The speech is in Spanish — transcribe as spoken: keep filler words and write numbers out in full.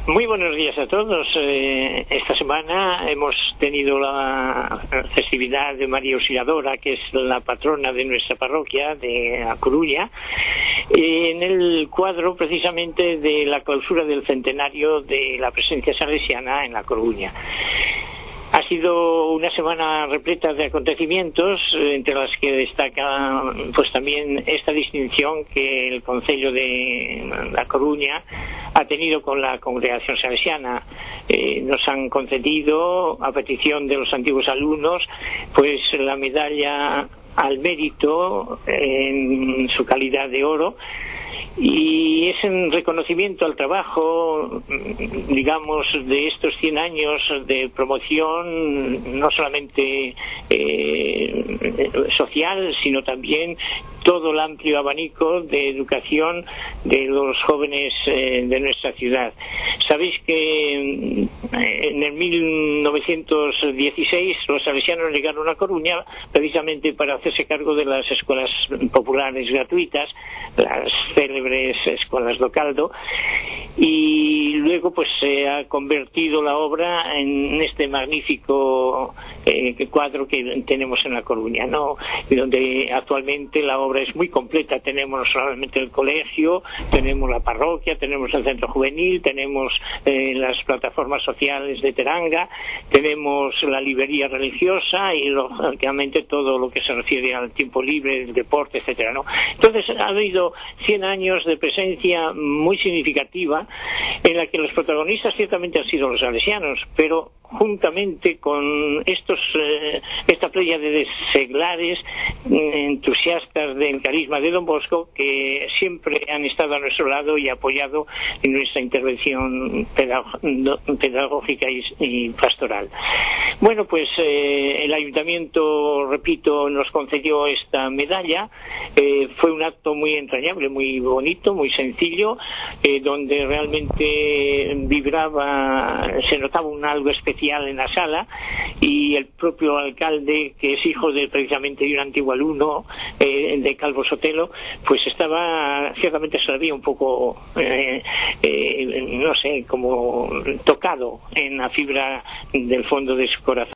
Muy buenos días a todos. Eh, esta semana hemos tenido la festividad de María Auxiliadora, que es la patrona de nuestra parroquia de A Coruña, en el cuadro precisamente de la clausura del centenario de la presencia salesiana en La Coruña. Ha sido una semana repleta de acontecimientos, entre las que destaca pues también esta distinción que el Concello de La Coruña ha tenido con la congregación salesiana. Eh, nos han concedido, a petición de los antiguos alumnos, pues la medalla al mérito en su calidad de oro, y es en reconocimiento al trabajo, digamos, de estos cien años de promoción, no solamente eh, social, sino también todo el amplio abanico de educación de los jóvenes eh, de nuestra ciudad. Sabéis que en el mil novecientos dieciséis los salesianos llegaron a Coruña precisamente para hacerse cargo de las escuelas populares gratuitas, las célebres escuelas do Caldo, y luego pues se ha convertido la obra en este magnífico eh, cuadro que tenemos en La Coruña, ¿no? Donde actualmente la obra es muy completa. Tenemos no solamente el colegio, tenemos la parroquia, tenemos el centro juvenil, tenemos eh, las plataformas sociales de Teranga, tenemos la librería religiosa y lógicamente todo lo que se refiere al tiempo libre, el deporte, etcétera, ¿no? Entonces ha habido cien años de presencia muy significativa en la que los protagonistas ciertamente han sido los salesianos, pero juntamente con estos eh, esta playa de seglares eh, entusiastas del carisma de Don Bosco, que siempre han estado a nuestro lado y apoyado en nuestra intervención pedagógica y, y pastoral. Bueno, pues eh, el ayuntamiento, repito, nos concedió esta medalla. Eh, fue un acto muy entrañable, muy bonito, muy sencillo, eh, donde realmente vibraba, se notaba un algo especial en la sala, y el propio alcalde, que es hijo de precisamente de un antiguo alumno eh, de Calvo Sotelo, pues estaba, ciertamente se le veía un poco eh, eh, no sé, como tocado en la fibra del fondo de su corazón.